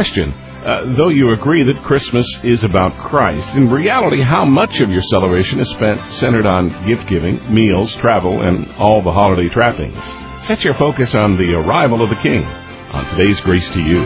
Question. Though you agree that Christmas is about Christ, in reality, how much of your celebration is spent centered on gift-giving, meals, travel, and all the holiday trappings? Set your focus on the arrival of the King on today's Grace to You.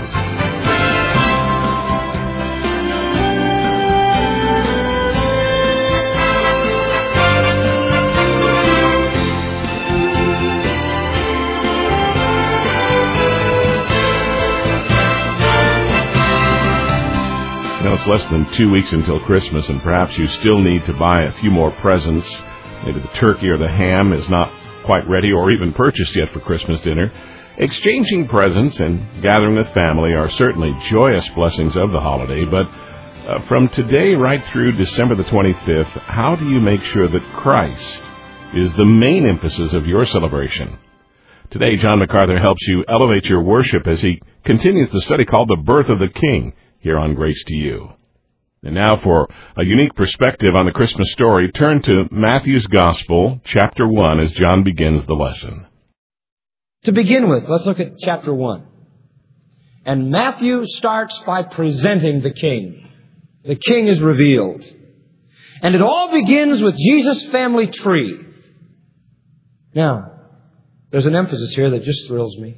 It's less than 2 weeks until Christmas, and perhaps you still need to buy a few more presents. Maybe the turkey or the ham is not quite ready or even purchased yet for Christmas dinner. Exchanging presents and gathering with family are certainly joyous blessings of the holiday, but from today right through December the 25th, how do you make sure that Christ is the main emphasis of your celebration? Today, John MacArthur helps you elevate your worship as he continues the study called The Birth of the King, here on Grace to You. And now for a unique perspective on the Christmas story, turn to Matthew's Gospel, chapter 1, as John begins the lesson. To begin with, let's look at chapter 1. And Matthew starts by presenting the King. The King is revealed. And it all begins with Jesus' family tree. Now, there's an emphasis here that just thrills me.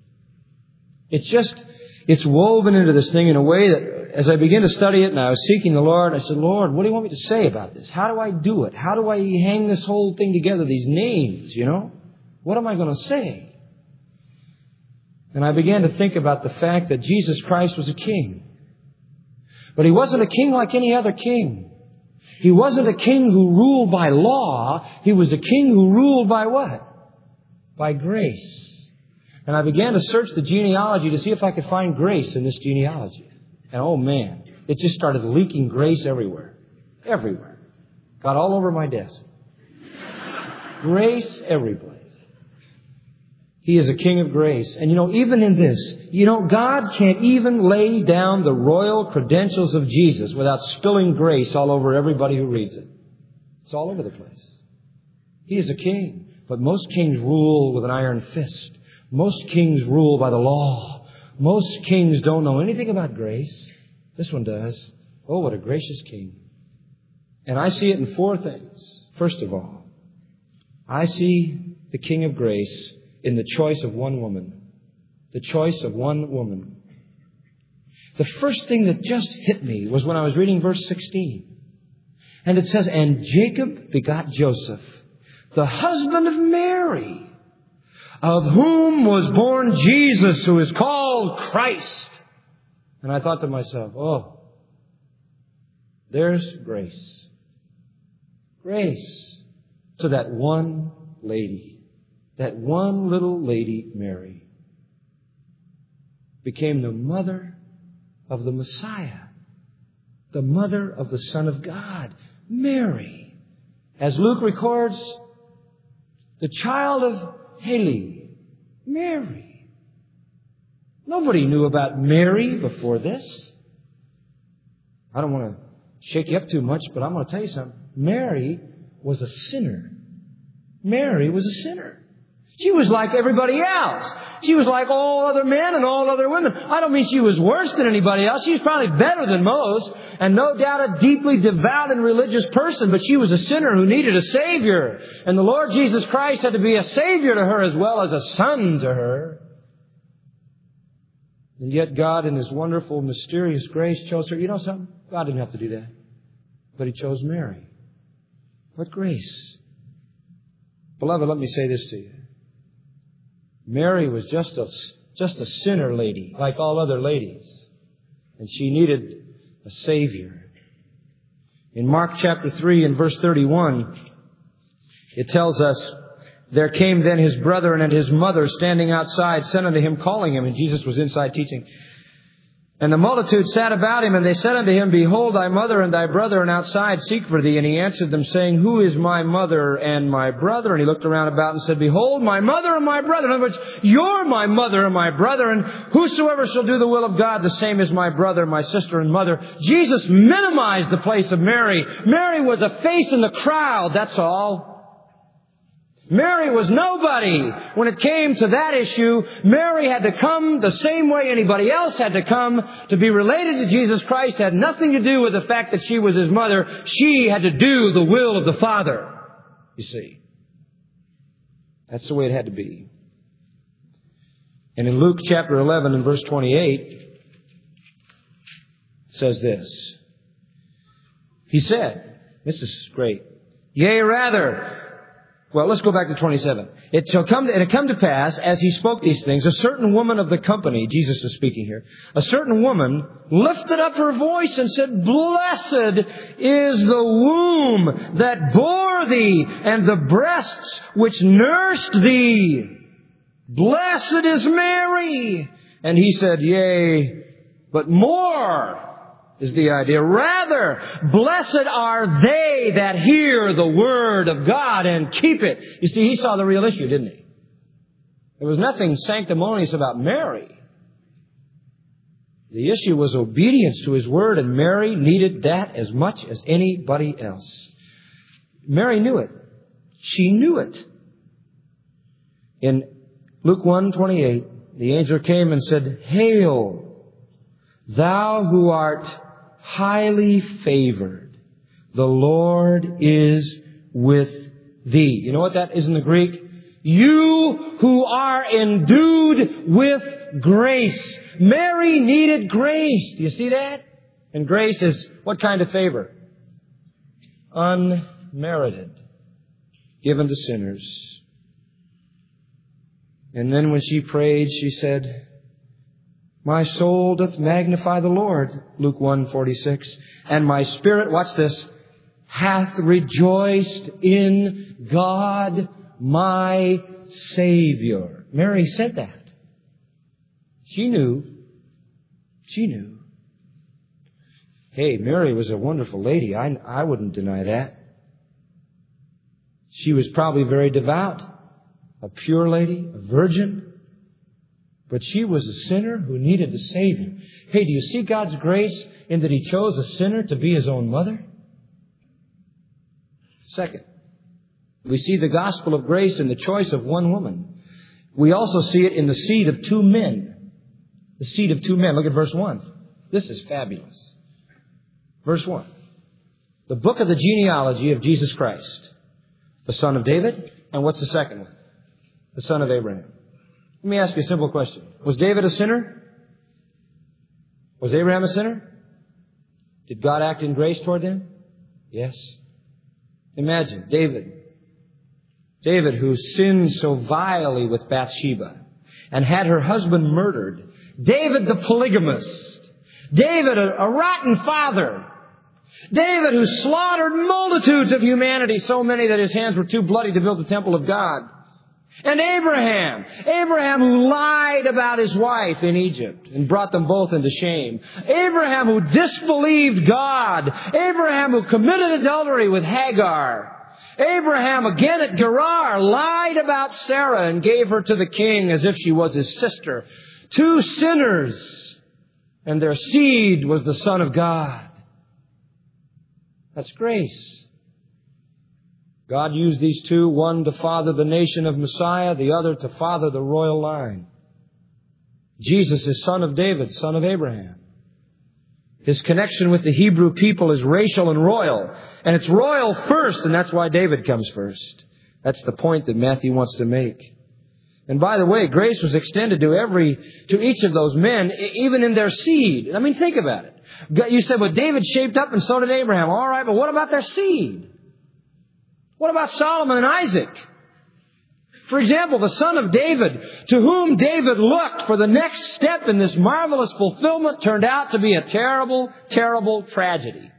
It's woven into this thing in a way that as I began to study it and I was seeking the Lord, I said, Lord, what do you want me to say about this? How do I do it? How do I hang this whole thing together, these names, What am I going to say? And I began to think about the fact that Jesus Christ was a king. But He wasn't a king like any other king. He wasn't a king who ruled by law. He was a king who ruled by what? By grace. And I began to search the genealogy to see if I could find grace in this genealogy. And oh man, it just started leaking grace everywhere. Everywhere. Got all over my desk. Grace every place. He is a king of grace. And even in this, God can't even lay down the royal credentials of Jesus without spilling grace all over everybody who reads it. It's all over the place. He is a king. But most kings rule with an iron fist. Most kings rule by the law. Most kings don't know anything about grace. This one does. Oh, what a gracious king. And I see it in 4 things. First of all, I see the King of grace in the choice of one woman. The choice of one woman. The first thing that just hit me was when I was reading verse 16. And it says, and Jacob begot Joseph, the husband of Mary, of whom was born Jesus, who is called Christ. And I thought to myself, oh, there's grace. Grace to that one lady. That one little lady, Mary, became the mother of the Messiah. The mother of the Son of God. Mary. As Luke records, the child of Haley, Mary. Nobody knew about Mary before this. I don't want to shake you up too much, but I'm going to tell you something. Mary was a sinner. Mary was a sinner. She was like everybody else. She was like all other men and all other women. I don't mean she was worse than anybody else. She was probably better than most, and no doubt a deeply devout and religious person, but she was a sinner who needed a Savior. And the Lord Jesus Christ had to be a Savior to her as well as a son to her. And yet God, in His wonderful, mysterious grace, chose her. You know something? God didn't have to do that. But He chose Mary. What grace. Beloved, let me say this to you. Mary was just a sinner lady, like all other ladies. And she needed a Savior. In Mark chapter 3 and verse 31, it tells us, there came then his brethren and his mother standing outside, sent unto him, calling him. And Jesus was inside teaching. And the multitude sat about him, and they said unto him, behold, thy mother and thy brother are outside, seek for thee. And he answered them, saying, who is my mother and my brother? And he looked around about and said, behold, my mother and my brother. In other words, you're my mother and my brother, and whosoever shall do the will of God, the same is my brother, my sister, and mother. Jesus minimized the place of Mary. Mary was a face in the crowd, that's all. Mary was nobody. When it came to that issue, Mary had to come the same way anybody else had to come to be related to Jesus Christ. It had nothing to do with the fact that she was His mother. She had to do the will of the Father, you see. That's the way it had to be. And in Luke chapter 11 and verse 28, it says this. He said, this is great, yea, rather... Well, let's go back to 27. It come to pass, as He spoke these things, a certain woman of the company, Jesus is speaking here, a certain woman lifted up her voice and said, Blessed is the womb that bore thee, and the breasts which nursed thee. Blessed is Mary. And He said, Yea, but more is the idea. Rather, blessed are they that hear the word of God and keep it. You see, He saw the real issue, didn't He? There was nothing sanctimonious about Mary. The issue was obedience to His word, and Mary needed that as much as anybody else. Mary knew it. She knew it. In Luke 1:28, the angel came and said, Hail, thou who art highly favored, the Lord is with thee. You know what that is in the Greek? You who are endued with grace. Mary needed grace. Do you see that? And grace is what kind of favor? Unmerited. Given to sinners. And then when she prayed, she said, My soul doth magnify the Lord, Luke 1:46. And my spirit, watch this, hath rejoiced in God my Savior. Mary said that. She knew. She knew. Hey, Mary was a wonderful lady. I wouldn't deny that. She was probably very devout, a pure lady, a virgin. But she was a sinner who needed a Savior. Hey, do you see God's grace in that He chose a sinner to be His own mother? Second, we see the gospel of grace in the choice of one woman. We also see it in the seed of two men. The seed of two men. Look at verse 1. This is fabulous. Verse 1. The book of the genealogy of Jesus Christ, the son of David. And what's the second one? The son of Abraham. Let me ask you a simple question. Was David a sinner? Was Abraham a sinner? Did God act in grace toward them? Yes. Imagine David. David who sinned so vilely with Bathsheba and had her husband murdered. David the polygamist. David a rotten father. David who slaughtered multitudes of humanity, so many that his hands were too bloody to build the temple of God. And Abraham who lied about his wife in Egypt and brought them both into shame. Abraham who disbelieved God. Abraham who committed adultery with Hagar. Abraham again at Gerar lied about Sarah and gave her to the king as if she was his sister. Two sinners, and their seed was the Son of God. That's grace. God used these two, one to father the nation of Messiah, the other to father the royal line. Jesus is son of David, son of Abraham. His connection with the Hebrew people is racial and royal. And it's royal first, and that's why David comes first. That's the point that Matthew wants to make. And by the way, grace was extended to each of those men, even in their seed. I mean, think about it. You said, well, David shaped up and so did Abraham. All right, but what about their seed? What about Solomon and Isaac? For example, the son of David, to whom David looked for the next step in this marvelous fulfillment, turned out to be a terrible, terrible tragedy.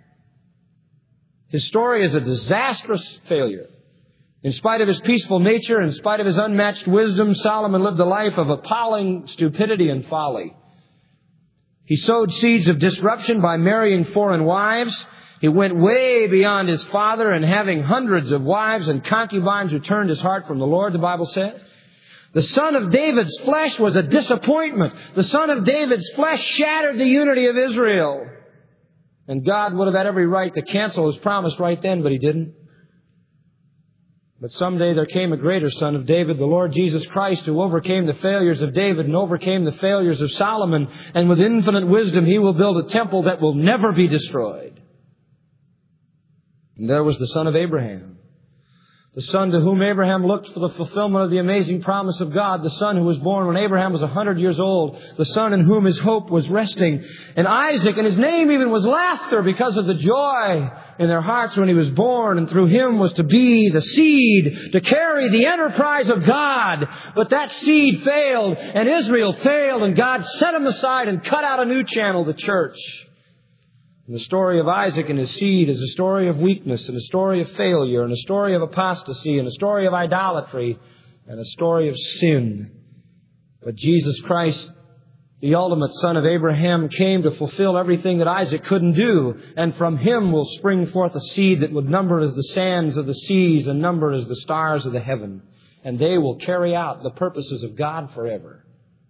His story is a disastrous failure. In spite of his peaceful nature, in spite of his unmatched wisdom, Solomon lived a life of appalling stupidity and folly. He sowed seeds of disruption by marrying foreign wives. He went way beyond his father and having hundreds of wives and concubines who turned his heart from the Lord, the Bible said. The son of David's flesh was a disappointment. The son of David's flesh shattered the unity of Israel. And God would have had every right to cancel His promise right then, but He didn't. But someday there came a greater son of David, the Lord Jesus Christ, who overcame the failures of David and overcame the failures of Solomon. And with infinite wisdom, He will build a temple that will never be destroyed. And there was the son of Abraham, the son to whom Abraham looked for the fulfillment of the amazing promise of God, the son who was born when Abraham was 100 years old, the son in whom his hope was resting. And Isaac, and his name even was laughter because of the joy in their hearts when he was born, and through him was to be the seed to carry the enterprise of God. But that seed failed, and Israel failed, and God set him aside and cut out a new channel, the church. And the story of Isaac and his seed is a story of weakness, and a story of failure, and a story of apostasy, and a story of idolatry, and a story of sin. But Jesus Christ, the ultimate son of Abraham, came to fulfill everything that Isaac couldn't do. And from him will spring forth a seed that would number as the sands of the seas and number as the stars of the heaven. And they will carry out the purposes of God forever.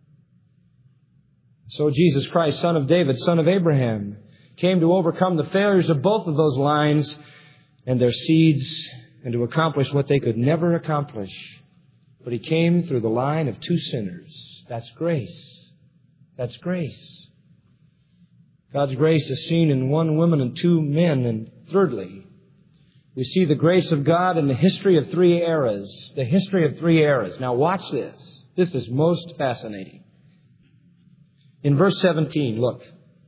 So Jesus Christ, son of David, son of Abraham, came to overcome the failures of both of those lines and their seeds, and to accomplish what they could never accomplish. But He came through the line of two sinners. That's grace. That's grace. God's grace is seen in one woman and two men. And thirdly, we see the grace of God in the history of three eras. The history of three eras. Now watch this. This is most fascinating. In verse 17, look.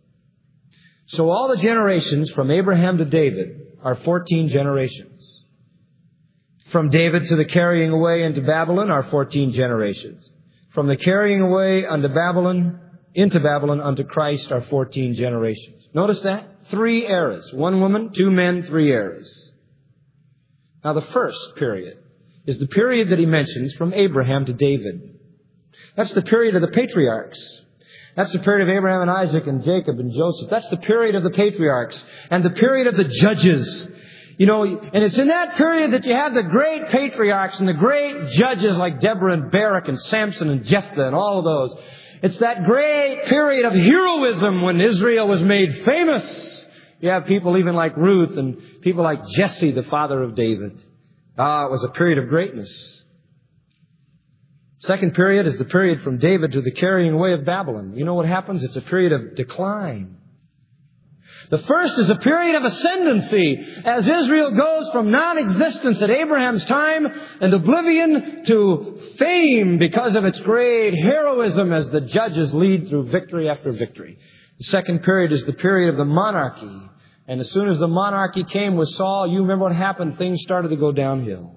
So all the generations from Abraham to David are 14 generations. From David to the carrying away into Babylon are 14 generations. From the carrying away into Babylon unto Christ are 14 generations. Notice that? 3 eras. 1 woman, 2 men, 3 eras. Now the first period is the period that he mentions from Abraham to David. That's the period of the patriarchs. That's the period of Abraham and Isaac and Jacob and Joseph. That's the period of the patriarchs and the period of the judges. You know, and it's in that period that you have the great patriarchs and the great judges like Deborah and Barak and Samson and Jephthah and all of those. It's that great period of heroism when Israel was made famous. You have people even like Ruth and people like Jesse, the father of David. It was a period of greatness. Second period is the period from David to the carrying away of Babylon. You know what happens? It's a period of decline. The first is a period of ascendancy as Israel goes from non-existence at Abraham's time and oblivion to fame because of its great heroism as the judges lead through victory after victory. The second period is the period of the monarchy. And as soon as the monarchy came with Saul, you remember what happened? Things started to go downhill.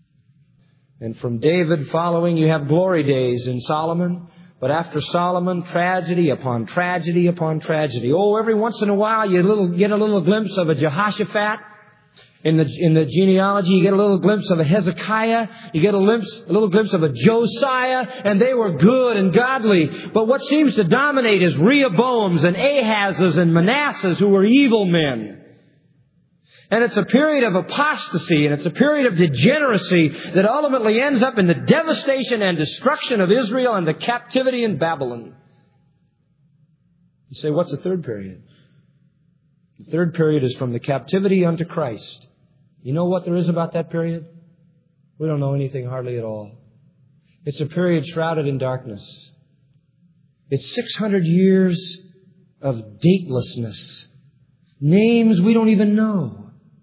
And from David following, you have glory days in Solomon. But after Solomon, tragedy upon tragedy upon tragedy. Oh, every once in a while you get a little glimpse of a Jehoshaphat. In the genealogy, you get a little glimpse of a Hezekiah. You get a little glimpse of a Josiah. And they were good and godly. But what seems to dominate is Rehoboams and Ahazes and Manassehs, who were evil men. And it's a period of apostasy, and it's a period of degeneracy that ultimately ends up in the devastation and destruction of Israel and the captivity in Babylon. You say, what's the third period? The third period is from the captivity unto Christ. You know what there is about that period? We don't know anything hardly at all. It's a period shrouded in darkness. It's 600 years of datelessness. Names we don't even know.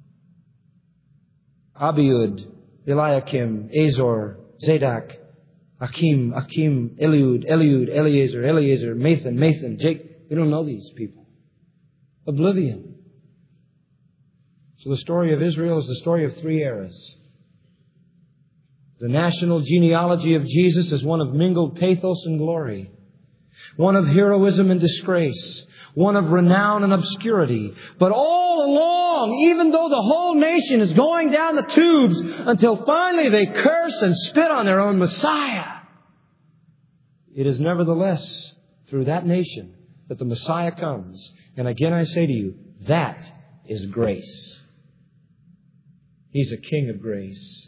Abiud, Eliakim, Azor, Zadok, Akim, Eliud, Eliezer, Mathan, Jake. We don't know these people. Oblivion. So the story of Israel is the story of 3 eras. The national genealogy of Jesus is one of mingled pathos and glory. One of heroism and disgrace. One of renown and obscurity. But all along, even though the whole nation is going down the tubes until finally they curse and spit on their own Messiah, it is nevertheless through that nation that the Messiah comes. And again I say to you, that is grace. He's a king of grace.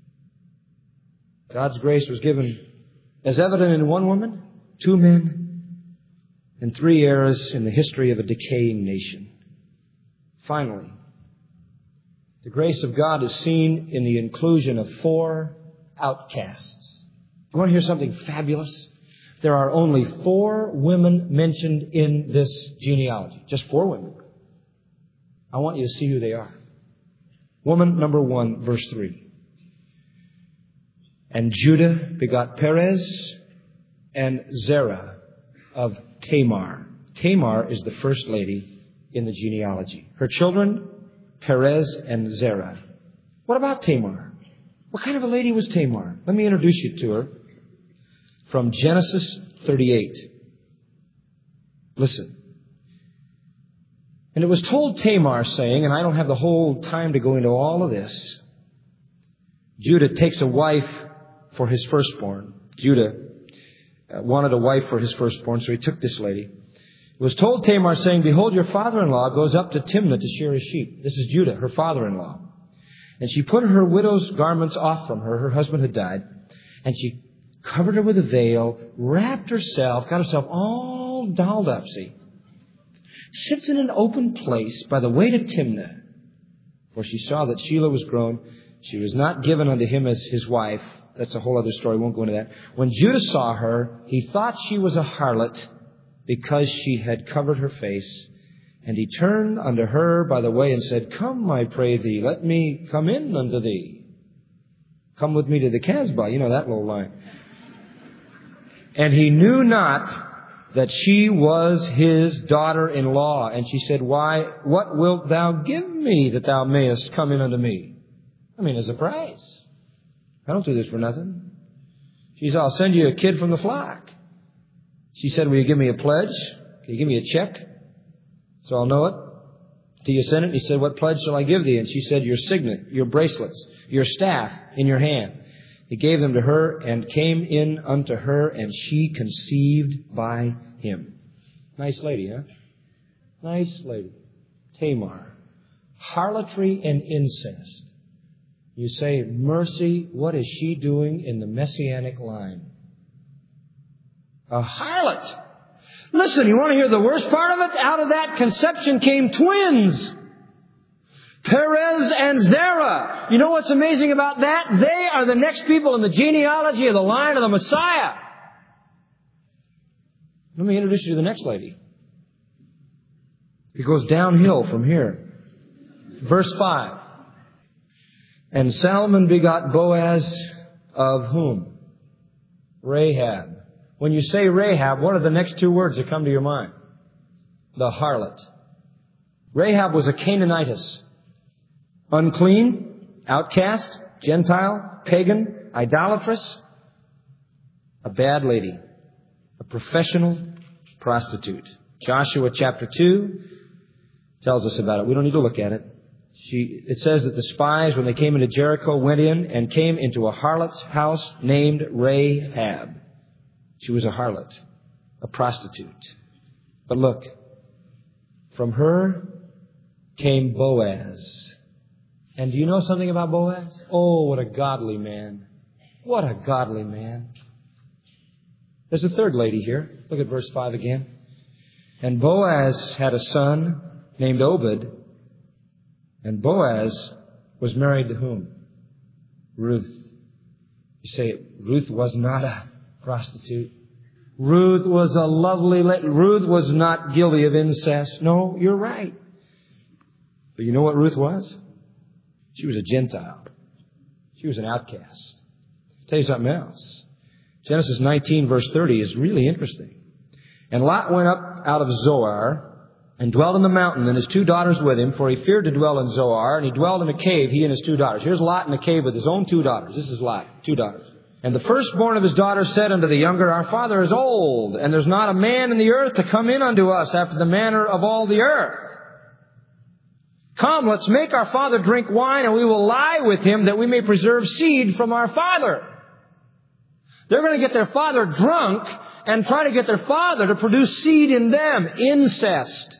God's grace was given as evident in 1 woman, 2 men, and 3 eras in the history of a decaying nation. Finally, The grace of God is seen in the inclusion of 4 outcasts. You want to hear something fabulous? There are only 4 women mentioned in this genealogy. Just 4 women. I want you to see who they are. Woman number 1, verse 3. And Judah begot Perez and Zerah of Tamar. Tamar is the first lady in the genealogy. Her children, Perez and Zerah. What about Tamar? What kind of a lady was Tamar? Let me introduce you to her from Genesis 38. Listen. And it was told Tamar, saying, and I don't have the whole time to go into all of this, Judah takes a wife for his firstborn. Judah wanted a wife for his firstborn, so he took this lady. It was told Tamar, saying, behold, your father-in-law goes up to Timnah to shear his sheep. This is Judah, her father-in-law. And she put her widow's garments off from her. Her husband had died. And she covered her with a veil, wrapped herself, got herself all dolled up, see. Sits in an open place by the way to Timnah. For she saw that Shelah was grown. She was not given unto him as his wife. That's a whole other story. We won't go into that. When Judah saw her, he thought she was a harlot because she had covered her face. And he turned unto her by the way and said, come, I pray thee, let me come in unto thee. Come with me to the Casbah. You know that little line. And he knew not that she was his daughter-in-law. And she said, why, what wilt thou give me that thou mayest come in unto me? I mean, as a price. I don't do this for nothing. She said, I'll send you a kid from the flock. She said, will you give me a pledge? Can you give me a check so I'll know it? Do you send it? He said, what pledge shall I give thee? And she said, your signet, your bracelets, your staff in your hand. He gave them to her and came in unto her, and she conceived by him. Nice lady, huh? Nice lady. Tamar. Harlotry and incest. You say, mercy, what is she doing in the messianic line? A harlot. Listen, you want to hear the worst part of it? Out of that conception came twins. Perez and Zerah. You know what's amazing about that? They are the next people in the genealogy of the line of the Messiah. Let me introduce you to the next lady. It goes downhill from here. Verse 5. And Salmon begot Boaz of whom? Rahab. When you say Rahab, what are the next 2 words that come to your mind? The harlot. Rahab was a Canaanitess. Unclean, outcast, Gentile, pagan, idolatrous. A bad lady. A professional prostitute. Joshua chapter 2 tells us about it. We don't need to look at it. It says that the spies, when they came into Jericho, went in and came into a harlot's house named Rahab. She was a harlot, a prostitute. But look, from her came Boaz. And do you know something about Boaz? Oh, what a godly man. What a godly man. There's a third lady here. Look at verse 5 again. And Boaz had a son named Obed. And Boaz was married to whom? Ruth. You say, Ruth was not a prostitute. Ruth was a lovely lady. Ruth was not guilty of incest. No, you're right. But you know what Ruth was? She was a Gentile. She was an outcast. I'll tell you something else. Genesis 19 verse 30 is really interesting. And Lot went up out of Zoar and dwelt in the mountain, and his 2 daughters with him, for he feared to dwell in Zoar, and he dwelled in a cave, he and his 2 daughters. Here's Lot in a cave with his own 2 daughters. This is Lot, 2 daughters. And the firstborn of his daughters said unto the younger, our father is old, and there's not a man in the earth to come in unto us after the manner of all the earth. Come, let's make our father drink wine, and we will lie with him, that we may preserve seed from our father. They're going to get their father drunk and try to get their father to produce seed in them. Incest.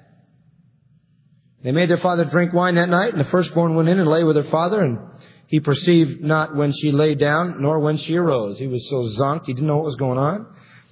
They made their father drink wine that night, and the firstborn went in and lay with her father, and he perceived not when she lay down, nor when she arose. He was so zonked, he didn't know what was going on.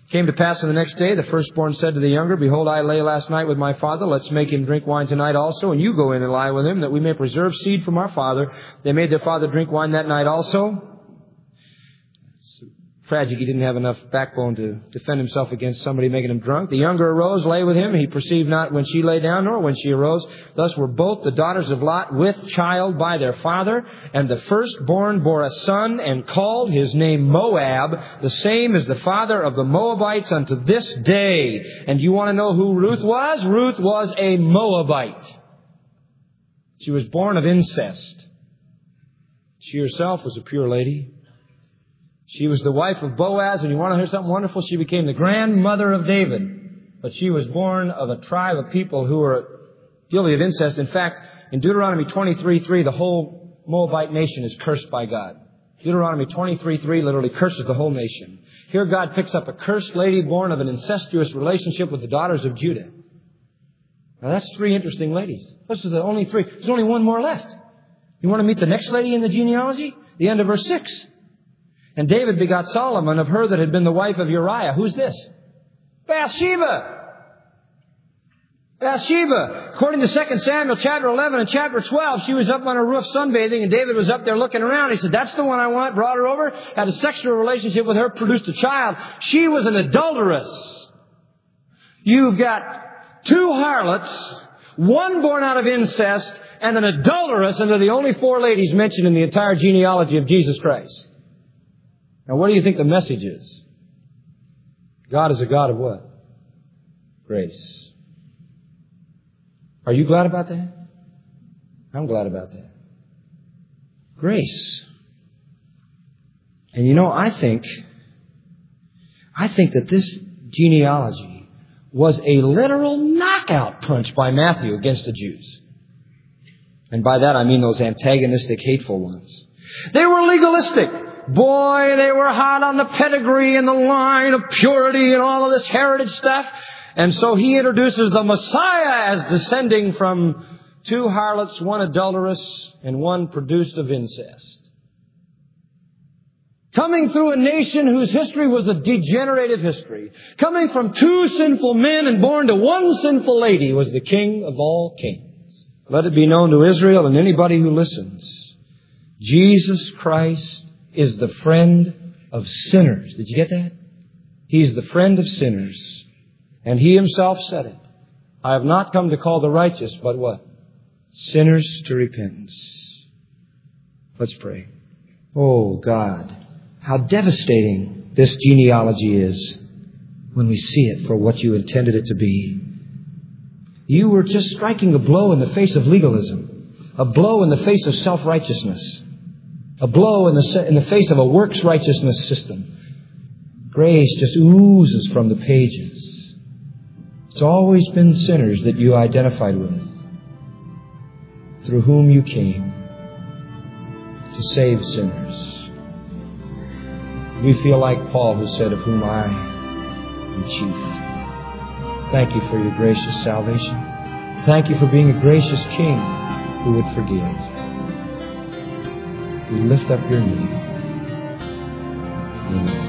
Came to pass on the next day, the firstborn said to the younger, Behold, I lay last night with my father. Let's make him drink wine tonight also, and you go in and lie with him, that we may preserve seed from our father. They made their father drink wine that night also. Tragic, he didn't have enough backbone to defend himself against somebody making him drunk. The younger arose, lay with him. He perceived not when she lay down, nor when she arose. Thus were both the daughters of Lot with child by their father. And the firstborn bore a son, and called his name Moab, the same as the father of the Moabites unto this day. And you want to know who Ruth was? Ruth was a Moabite. She was born of incest. She herself was a pure lady. She was the wife of Boaz, and you want to hear something wonderful? She became the grandmother of David. But she was born of a tribe of people who were guilty of incest. In fact, in Deuteronomy 23:3, the whole Moabite nation is cursed by God. Deuteronomy 23:3 literally curses the whole nation. Here God picks up a cursed lady born of an incestuous relationship with the daughters of Judah. Now that's three interesting ladies. Those are the only three. There's only one more left. You want to meet the next lady in the genealogy? The end of verse 6. And David begot Solomon of her that had been the wife of Uriah. Who's this? Bathsheba. Bathsheba. According to 2 Samuel chapter 11 and chapter 12, she was up on her roof sunbathing, and David was up there looking around. He said, that's the one I want. Brought her over, had a sexual relationship with her, produced a child. She was an adulteress. You've got two harlots, one born out of incest, and an adulteress, and they're the only four ladies mentioned in the entire genealogy of Jesus Christ. Now, what do you think the message is? God is a God of what? Grace. Are you glad about that? I'm glad about that. Grace. And you know, I think that this genealogy was a literal knockout punch by Matthew against the Jews. And by that I mean those antagonistic, hateful ones. They were legalistic. Boy, they were hot on the pedigree and the line of purity and all of this heritage stuff. And so he introduces the Messiah as descending from two harlots, one adulteress, and one produced of incest. Coming through a nation whose history was a degenerative history. Coming from two sinful men and born to one sinful lady was the King of all kings. Let it be known to Israel and anybody who listens. Jesus Christ is the friend of sinners. Did you get that? He's the friend of sinners. And He Himself said it. I have not come to call the righteous, but what? Sinners to repentance. Let's pray. Oh God, how devastating this genealogy is when we see it for what You intended it to be. You were just striking a blow in the face of legalism, a blow in the face of self-righteousness, a blow in the face of a works righteousness system. Grace just oozes from the pages. It's always been sinners that You identified with, through whom You came to save sinners. We feel like Paul, who said, of whom I am chief. Thank You for Your gracious salvation. Thank You for being a gracious King who would forgive. We lift up Your name. Amen.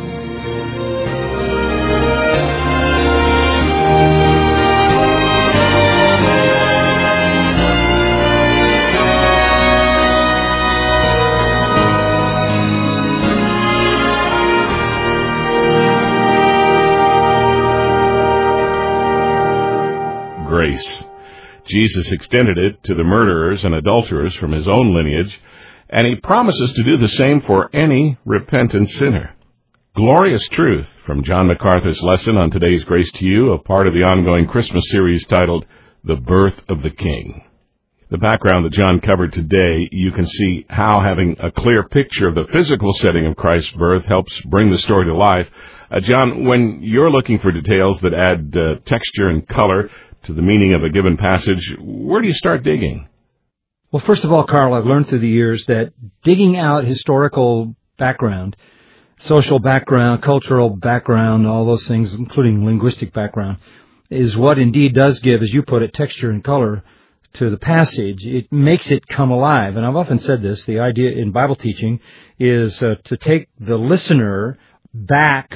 Grace. Jesus extended it to the murderers and adulterers from His own lineage, and He promises to do the same for any repentant sinner. Glorious truth from John MacArthur's lesson on today's Grace to You, a part of the ongoing Christmas series titled The Birth of the King. The background that John covered today, you can see how having a clear picture of the physical setting of Christ's birth helps bring the story to life. John, when you're looking for details that add texture and color to the meaning of a given passage, where do you start digging? Well, first of all, Carl, I've learned through the years that digging out historical background, social background, cultural background, all those things, including linguistic background, is what indeed does give, as you put it, texture and color to the passage. It makes it come alive. And I've often said this, the idea in Bible teaching is to take the listener back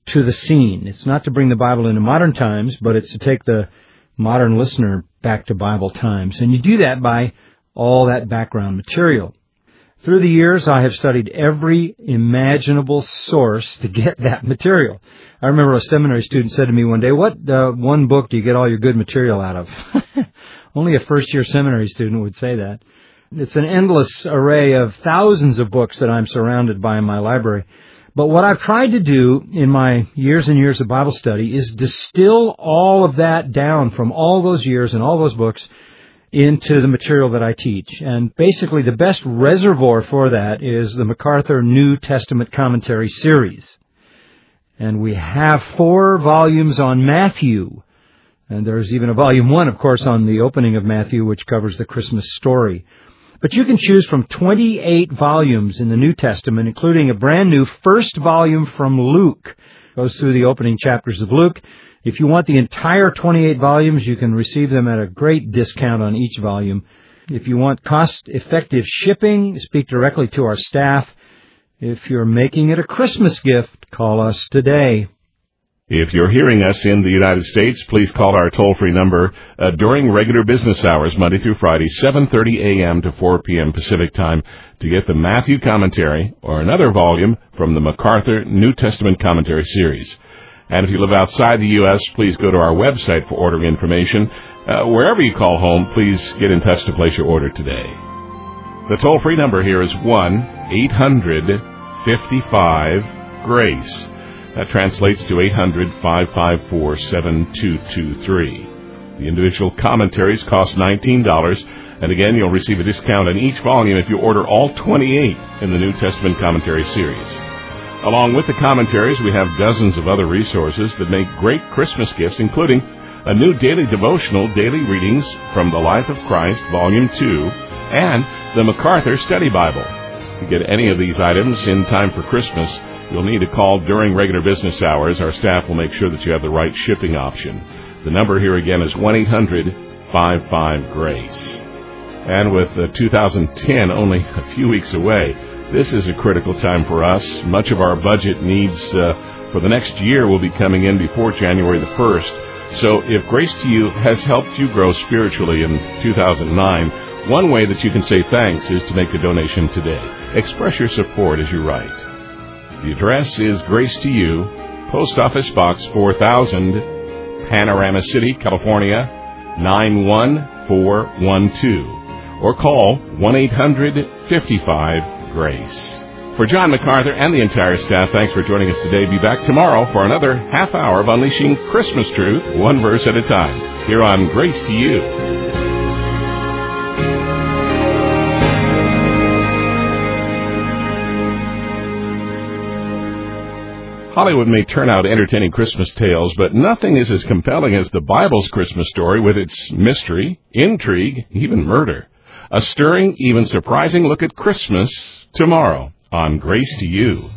to the scene. It's not to bring the Bible into modern times, but it's to take the modern listener back to Bible times. And you do that by all that background material. Through the years, I have studied every imaginable source to get that material. I remember a seminary student said to me one day, what one book do you get all your good material out of? Only a first-year seminary student would say that. It's an endless array of thousands of books that I'm surrounded by in my library. But what I've tried to do in my years and years of Bible study is distill all of that down from all those years and all those books into the material that I teach. And basically the best reservoir for that is the MacArthur New Testament Commentary series. And we have 4 volumes on Matthew. And there's even a volume 1, of course, on the opening of Matthew, which covers the Christmas story. But you can choose from 28 volumes in the New Testament, including a brand new first volume from Luke. It goes through the opening chapters of Luke. If you want the entire 28 volumes, you can receive them at a great discount on each volume. If you want cost-effective shipping, speak directly to our staff. If you're making it a Christmas gift, call us today. If you're hearing us in the United States, please call our toll-free number during regular business hours, Monday through Friday, 7:30 a.m. to 4 p.m. Pacific Time, to get the Matthew Commentary or another volume from the MacArthur New Testament Commentary series. And if you live outside the U.S., please go to our website for ordering information. Wherever you call home, please get in touch to place your order today. The toll-free number here is 1-800-55-GRACE. That translates to 800-554-7223. The individual commentaries cost $19, and again, you'll receive a discount on each volume if you order all 28 in the New Testament Commentary series. Along with the commentaries, we have dozens of other resources that make great Christmas gifts, including a new daily devotional, Daily Readings from the Life of Christ, Volume 2, and the MacArthur Study Bible. To get any of these items in time for Christmas, you'll need to call during regular business hours. Our staff will make sure that you have the right shipping option. The number here again is 1-800-55-GRACE. And with 2010 only a few weeks away, this is a critical time for us. Much of our budget needs for the next year will be coming in before January the 1st. So if Grace to You has helped you grow spiritually in 2009, one way that you can say thanks is to make a donation today. Express your support as you write. The address is Grace to You, Post Office Box 4000, Panorama City, California, 91412. Or call 1-800-55-GRACE. For John MacArthur and the entire staff, thanks for joining us today. Be back tomorrow for another half hour of unleashing Christmas truth, one verse at a time, here on Grace to You. Hollywood may turn out entertaining Christmas tales, but nothing is as compelling as the Bible's Christmas story with its mystery, intrigue, even murder. A stirring, even surprising look at Christmas tomorrow on Grace to You.